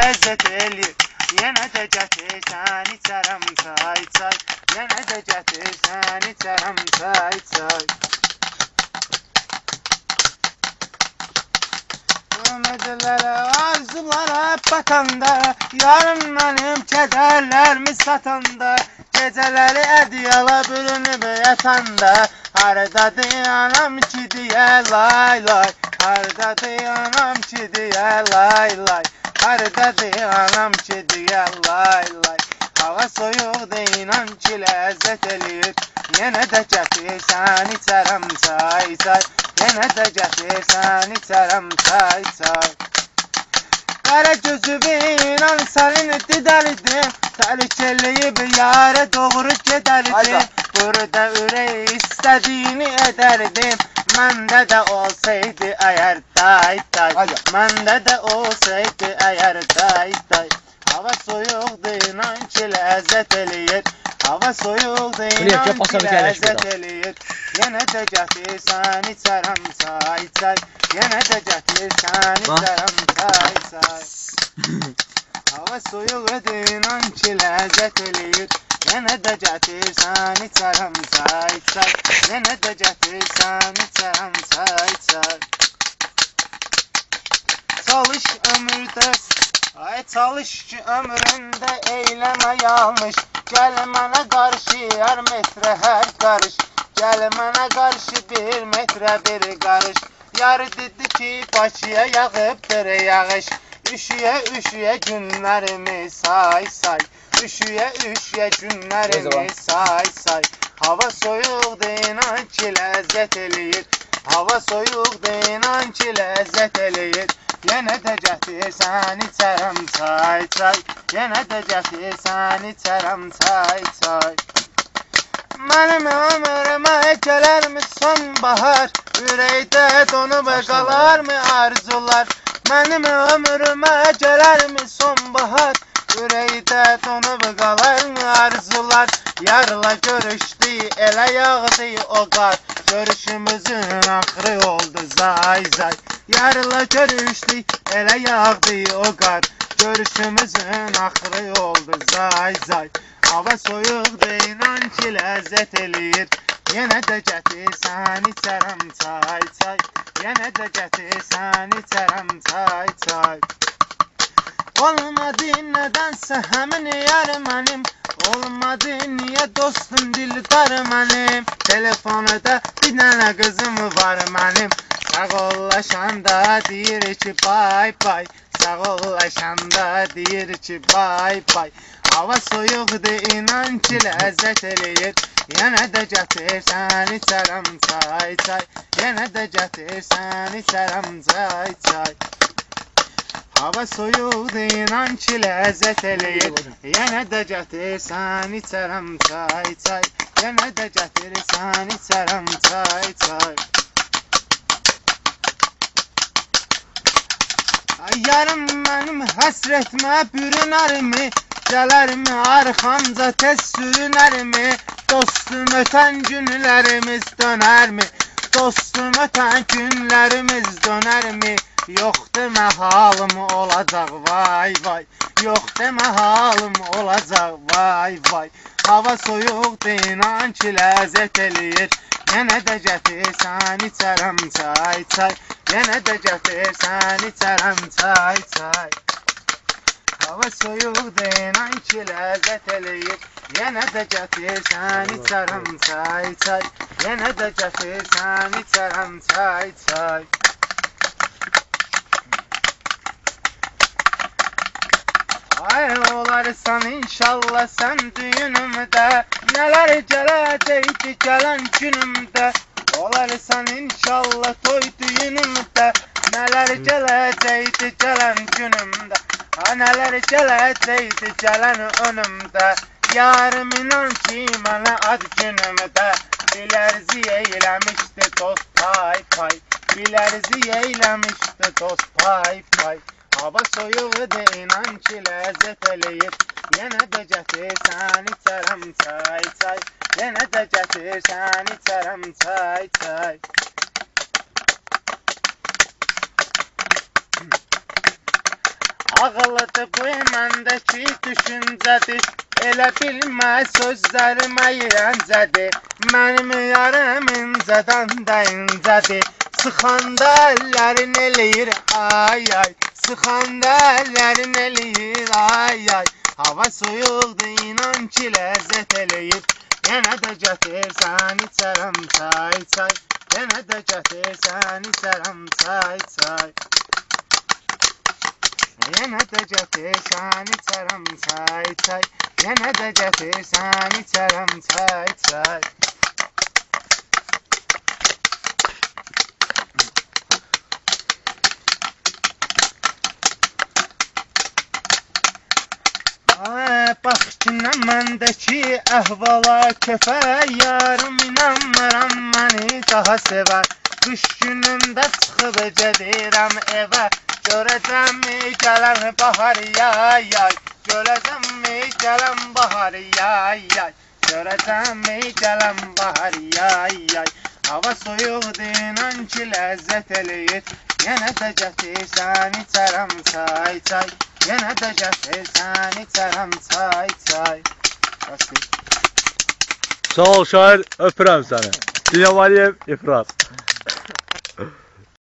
ləzzət eləyir. Yenə də gətirsən içərəm çay çay. Yenə də gətirsən içərəm çay çay. Ümidlərə, arzulara batanda, yarın mənim kədərlərimi satanda, gecələri ədyala bürünüb yatanda, hardadır anam ki deyə lay lay, hardadır anam ki deyə lay lay, hardadır anam ki deyə lay lay. Hava soyuqdur inan ki ləzzət eləyir, yenə də gətirsən içərəm çay çay. Yenə də gətirsən içərəm çay çay. Qara gözümü inan sənin didəlidim, tərk eləyib yarə doğru gedərdim. Burada ürək istədiyini edərdim, məndə də olsaydı əgər day day, məndə də olsaydı əgər day day. Hava soyuqdur inan ki ləzzət eləyir, hava soyuqdur inan ki ləzzət eləyir. Yenə də gətirsən içərəm çay çay, yenə də gətirsən içərəm çay çay. Hava soyuqdur inan ki ləzzət eləyir, yenə də gətirsən içərəm çay çay, yenə də gətirsən içərəm çay çay. Çalış ömürdə, ay çalış ki ömründə eyləmə yanlış, gəl mənə qarşı hər metrə hər qarış, gəl mənə qarşı bir metrə bir qarış. Yar dedi ki Bakıya yağıbdır yağış, üşüyə üşüyə günlərimi say say, üşüyə üşüyə günlərimi say say. Hava soyuqdur inan ki ləzzət eləyir, hava soyuqdur inan ki ləzzət eləyir. Yenə də gətirsən içərəm çay çay, yenə də gətirsən içərəm çay çay. Mənim ömrümə gələrmi sonbahar, ürəkdə donub qalarmı arzular. Mənim ömrümə gələrmi sonbahar, ürəkdə donub qalarmı arzular. Yarla görüşdü, elə yağdı o qar, görüşümüzün axırı oldu zay zay. Yarla görüşdük, elə yağdı o qar, görüşümüzün axırı oldu zay zay. Hava soyuqdur inan ki ləzzət eləyir, yenə də gətirsən içərəm çay çay, yenə də gətirsən içərəm çay çay. Olmadı nədənsə həmin yar mənim, olmadı niyə dostum dildar mənim. Telefonda bir dənə qızım var mənim, sağollaşanda deyir ki bay bay, sağollaşanda deyir ki bay bay. Hava soyuqdur inan ki ləzzət eləyir, yenə də gətirsən içərəm çay çay, yenə də gətirsən içərəm çay çay. Hava soyuqdur inan ki ləzzət eləyir, yenə də gətirsən içərəm çay çay, yenə də gətirsən içərəm çay çay. Yarım mənim həsrətmə bürünərmi, gələrmi arxamca tez sürünərmi, dostum ötən günlərimiz dönərmi, dostum ötən günlərimiz dönərmi. Yox demə halım olacaq vay vay, yox demə halım olacaq vay vay. Hava soyuqdur inan ki ləzzət eləyir, yenə də gətirsən içərəm çay çay, yenə də gətirsən içərəm çay çay. Hava soyuqdur inan ki ləzzət eləyir, yenə də gətirsən içərəm çay çay, yenə də gətirsən içərəm çay çay. Ay olarsan inşallah sən düyünümdə, nələr gələcəkdi gələn günümdə. Olarsan inşallah toy düyünümdə, nələr gələcəkdi gələn günümdə. Nələr gələcəkdi gələn önümdə. Yarım inan ki mənə ad günümdə, bilərzi eyləmişdi dost pay pay, bilərzi eyləmişdi dost pay pay. Hava soyuqdur inan ki ləzzət eləyir, yenə də gətirsən içərəm çay çay, yenə də gətirsən içərəm çay çay. Ağıllıdır bu məndəki düşüncədir. Elə bilmə sözlərimə yencədir. Mənim yarım incədən də incədir. Sıxanda əllərin eləyir ay ay. Sıxanda əllərin eləyir ay ay. Hava soyuqdur inan ki ləzzət eləyir. Yenə də gətirsən içərəm çay çay. Yenə də gətirsən içərəm çay çay. Yenə də gətirsən içərəm çay çay. Yenə də gətirsən içərəm çay çay. Bax ki nə məndəki əhvala köfə. Yarım inanmıram məni daha sevər. Qış günündə çıxıb gedirəm evə. Görəcəmmi gələn bahar yay yay. Görəcəmmi gələn bahar yay yay. Görəcəmmi gələn bahar yay yay. Hava soyuqdur inan ki ləzzət eləyir. Yenə də gətirsən içərəm çay çay. Yenə də gətirsən içərəm çay çay. Sağ ol şair, öpürəm səni. Dinəmaliyev İfraz.